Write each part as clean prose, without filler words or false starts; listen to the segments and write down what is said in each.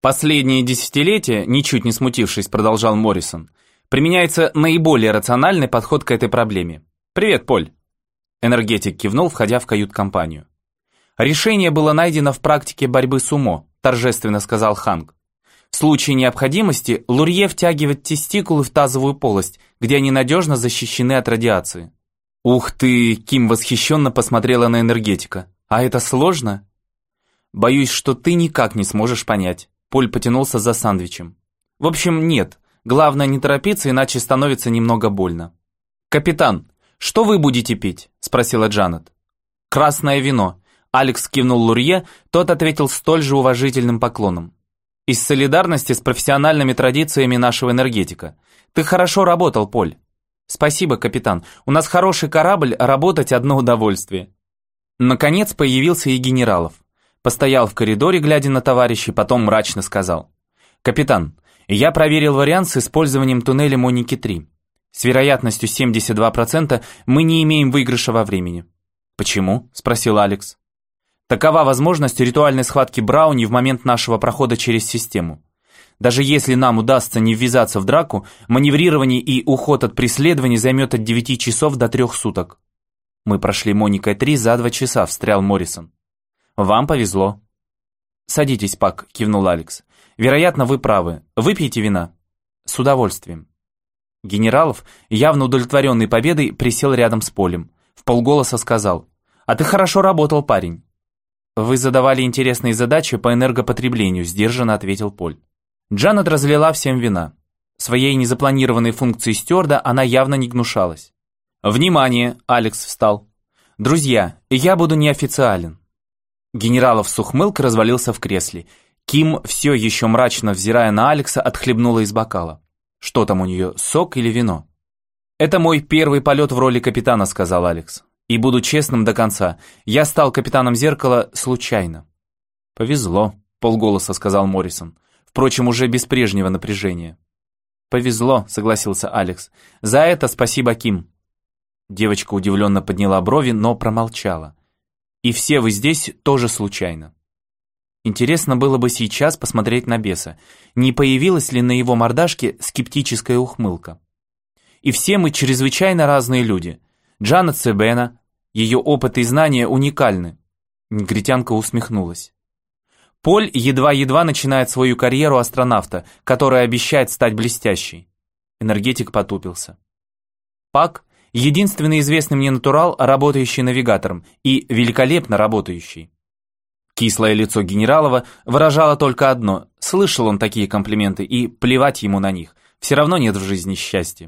Последние десятилетия, ничуть не смутившись, продолжал Моррисон, применяется наиболее рациональный подход к этой проблеме. Привет, Поль. Энергетик кивнул, входя в кают-компанию. Решение было найдено в практике борьбы сумо, торжественно сказал Ханк. В случае необходимости Лурье втягивает тестикулы в тазовую полость, где они надежно защищены от радиации. Ух ты, Ким восхищенно посмотрела на энергетика. А это сложно? Боюсь, что ты никак не сможешь понять. Поль потянулся за сэндвичем. В общем, нет. Главное не торопиться, иначе становится немного больно. «Капитан, что вы будете пить?» – спросила Джанет. «Красное вино». Алекс кивнул Лурье, тот ответил столь же уважительным поклоном. «Из солидарности с профессиональными традициями нашего энергетика. Ты хорошо работал, Поль». «Спасибо, капитан. У нас хороший корабль, работать одно удовольствие». Наконец появился и Генералов. Постоял в коридоре, глядя на товарищей, потом мрачно сказал. «Капитан, я проверил вариант с использованием туннеля Моники-3. С вероятностью 72% мы не имеем выигрыша во времени». «Почему?» – спросил Алекс. «Такова возможность ритуальной схватки Брауни в момент нашего прохода через систему. Даже если нам удастся не ввязаться в драку, маневрирование и уход от преследования займет от 9 часов до 3 суток». «Мы прошли Моникой-3 за 2 часа», – встрял Моррисон. «Вам повезло». «Садитесь, Пак», – кивнул Алекс. «Вероятно, вы правы. Выпейте вина». «С удовольствием». Генералов, явно удовлетворенный победой, присел рядом с Полем. Вполголоса сказал. «А ты хорошо работал, парень». «Вы задавали интересные задачи по энергопотреблению», – сдержанно ответил Поль. Джанет разлила всем вина. Своей незапланированной функции стюарда она явно не гнушалась. «Внимание!» – Алекс встал. «Друзья, я буду неофициален». Генералов с ухмылкой развалился в кресле. Ким, все еще мрачно взирая на Алекса, отхлебнула из бокала. Что там у нее, сок или вино? «Это мой первый полет в роли капитана», — сказал Алекс. «И буду честным до конца. Я стал капитаном «Зеркала» случайно». «Повезло», — полголоса сказал Моррисон. Впрочем, уже без прежнего напряжения. «Повезло», — согласился Алекс. «За это спасибо, Ким». Девочка удивленно подняла брови, но промолчала. «И все вы здесь тоже случайно». Интересно было бы сейчас посмотреть на беса, не появилась ли на его мордашке скептическая ухмылка. И все мы чрезвычайно разные люди. Джанет Себена, ее опыт и знания уникальны. Негритянка усмехнулась. Поль едва-едва начинает свою карьеру астронавта, которая обещает стать блестящей. Энергетик потупился. Пак – единственный известный мне натурал, работающий навигатором, и великолепно работающий. Кислое лицо Генералова выражало только одно – слышал он такие комплименты, и плевать ему на них, все равно нет в жизни счастья.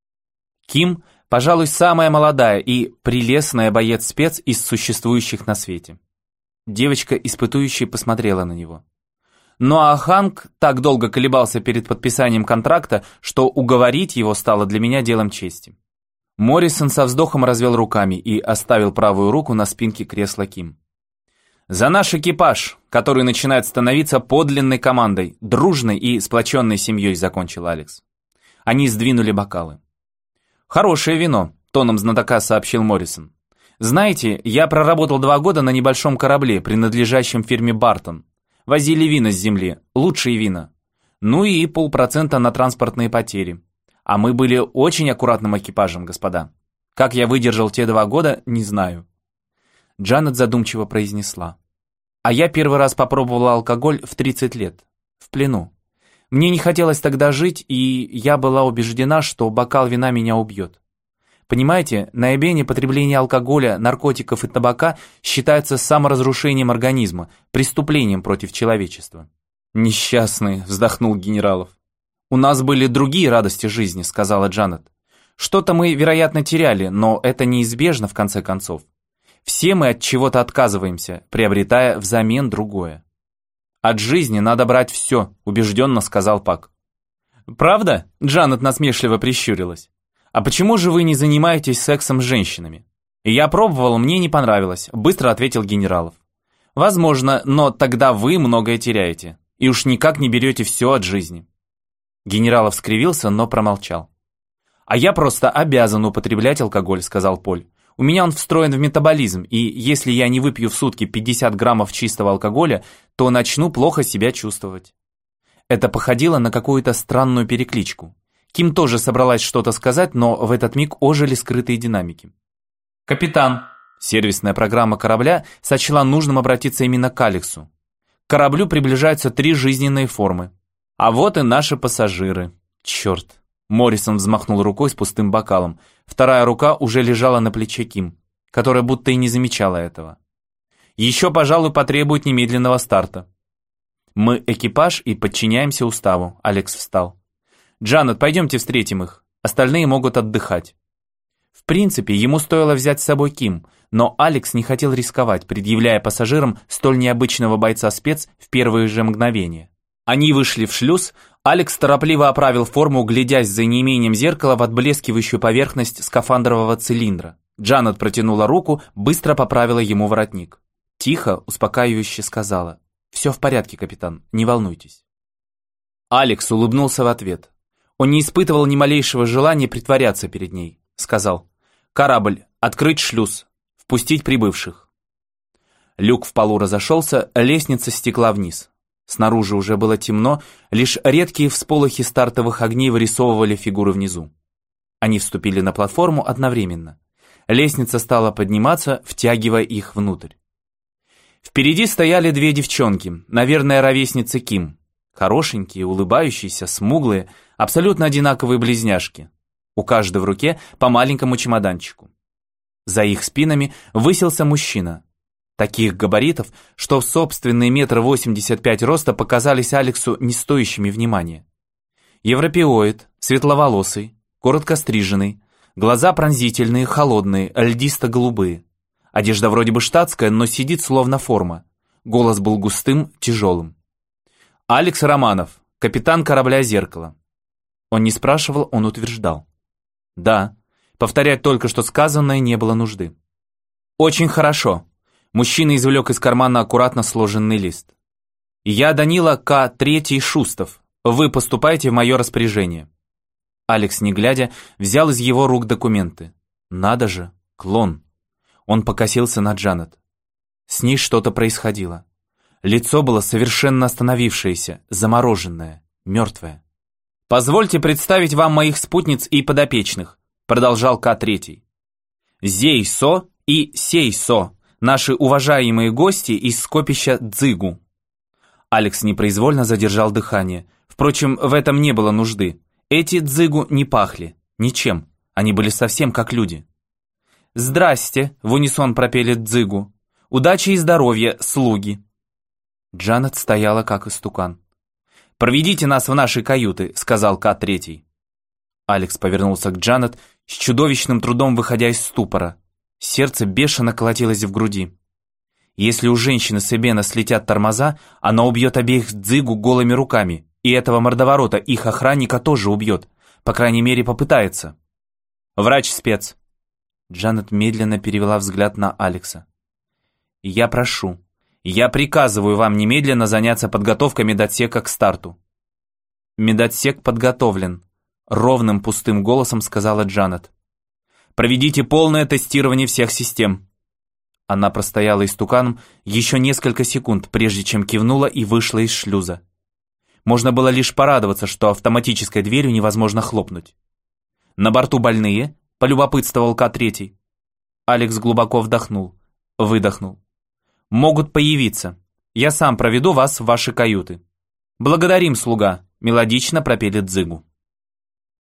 Ким, пожалуй, самая молодая и прелестная боец-спец из существующих на свете. Девочка, испытующая, посмотрела на него. Ну а Ханк так долго колебался перед подписанием контракта, что уговорить его стало для меня делом чести. Моррисон со вздохом развел руками и оставил правую руку на спинке кресла Ким. «За наш экипаж, который начинает становиться подлинной командой, дружной и сплоченной семьей», — закончил Алекс. Они сдвинули бокалы. «Хорошее вино», — тоном знатока сообщил Моррисон. «Знаете, я проработал 2 года на небольшом корабле, принадлежащем фирме Бартон. Возили вина с земли, лучшие вина. Ну и 0,5% на транспортные потери. А мы были очень аккуратным экипажем, господа. Как я выдержал те 2 года, не знаю». Джанет задумчиво произнесла. «А я первый раз попробовала алкоголь в 30 лет. В плену. Мне не хотелось тогда жить, и я была убеждена, что бокал вина меня убьет. Понимаете, на Эбене потребление алкоголя, наркотиков и табака считается саморазрушением организма, преступлением против человечества». «Несчастные», — вздохнул Генералов. «У нас были другие радости жизни», — сказала Джанет. «Что-то мы, вероятно, теряли, но это неизбежно в конце концов. Все мы от чего-то отказываемся, приобретая взамен другое». «От жизни надо брать все», — убежденно сказал Пак. «Правда?» — Джанет насмешливо прищурилась. «А почему же вы не занимаетесь сексом с женщинами?» «Я пробовал, мне не понравилось», — быстро ответил Генералов. «Возможно, но тогда вы многое теряете, и уж никак не берете все от жизни». Генералов скривился, но промолчал. «А я просто обязан употреблять алкоголь», — сказал Поль. «У меня он встроен в метаболизм, и если я не выпью в сутки 50 граммов чистого алкоголя, то начну плохо себя чувствовать». Это походило на какую-то странную перекличку. Ким тоже собралась что-то сказать, но в этот миг ожили скрытые динамики. «Капитан!» Сервисная программа корабля сочла нужным обратиться именно к Алексу. К кораблю приближаются 3 жизненные формы. А вот и наши пассажиры. Черт. Моррисон взмахнул рукой с пустым бокалом. Вторая рука уже лежала на плече Ким, которая будто и не замечала этого. Еще, пожалуй, потребует немедленного старта. Мы экипаж и подчиняемся уставу. Алекс встал. Джанет, пойдемте встретим их. Остальные могут отдыхать. В принципе, ему стоило взять с собой Ким, но Алекс не хотел рисковать, предъявляя пассажирам столь необычного бойца-спец в первые же мгновения. Они вышли в шлюз, Алекс торопливо оправил форму, глядясь за неимением зеркала в отблескивающую поверхность скафандрового цилиндра. Джанет протянула руку, быстро поправила ему воротник. Тихо, успокаивающе сказала: «Все в порядке, капитан, не волнуйтесь». Алекс улыбнулся в ответ. Он не испытывал ни малейшего желания притворяться перед ней. Сказал: «Корабль, открыть шлюз, впустить прибывших». Люк в полу разошелся, лестница стекла вниз. Снаружи уже было темно, лишь редкие всполохи стартовых огней вырисовывали фигуры внизу. Они вступили на платформу одновременно. Лестница стала подниматься, втягивая их внутрь. Впереди стояли 2 девчонки, наверное, ровесницы Ким. Хорошенькие, улыбающиеся, смуглые, абсолютно одинаковые близняшки. У каждой в руке по маленькому чемоданчику. За их спинами высился мужчина. Таких габаритов, что в собственные 1,85 м роста показались Алексу не стоящими внимания. Европеоид, светловолосый, коротко стриженный, глаза пронзительные, холодные, льдисто-голубые. Одежда вроде бы штатская, но сидит словно форма. Голос был густым, тяжелым. Алекс Романов, капитан корабля «Зеркало». Он не спрашивал, он утверждал. Да, повторять только что сказанное не было нужды. Очень хорошо. Мужчина извлек из кармана аккуратно сложенный лист. Я Данила К. 3 Шустов. Вы поступаете в мое распоряжение. Алекс, не глядя, взял из его рук документы. Надо же, клон. Он покосился на Джанет. С ней что-то происходило. Лицо было совершенно остановившееся, замороженное, мертвое. «Позвольте представить вам моих спутниц и подопечных», продолжал К-3. «Зей-Со и Сей-Со, наши уважаемые гости из скопища Дзыгу». Алекс непроизвольно задержал дыхание. Впрочем, в этом не было нужды. Эти Дзыгу не пахли. Ничем. Они были совсем как люди. «Здрасте», — в унисон пропели Дзыгу. «Удачи и здоровья, слуги». Джанет стояла как истукан. «Проведите нас в наши каюты», — сказал К-3. Алекс повернулся к Джанет, с чудовищным трудом выходя из ступора. Сердце бешено колотилось в груди. Если у женщины с Эбена слетят тормоза, она убьет обеих Дзыгу голыми руками, и этого мордоворота, их охранника, тоже убьет. По крайней мере, попытается. «Врач-спец». Джанет медленно перевела взгляд на Алекса. «Я прошу, я приказываю вам немедленно заняться подготовкой медотсека к старту». «Медотсек подготовлен», — ровным пустым голосом сказала Джанет. «Проведите полное тестирование всех систем». Она простояла истуканом еще несколько секунд, прежде чем кивнула и вышла из шлюза. Можно было лишь порадоваться, что автоматической дверью невозможно хлопнуть. «На борту больные?» — полюбопытствовал К-3. Алекс глубоко вдохнул, выдохнул. «Могут появиться. Я сам проведу вас в ваши каюты». «Благодарим, слуга», — мелодично пропели Дзыгу.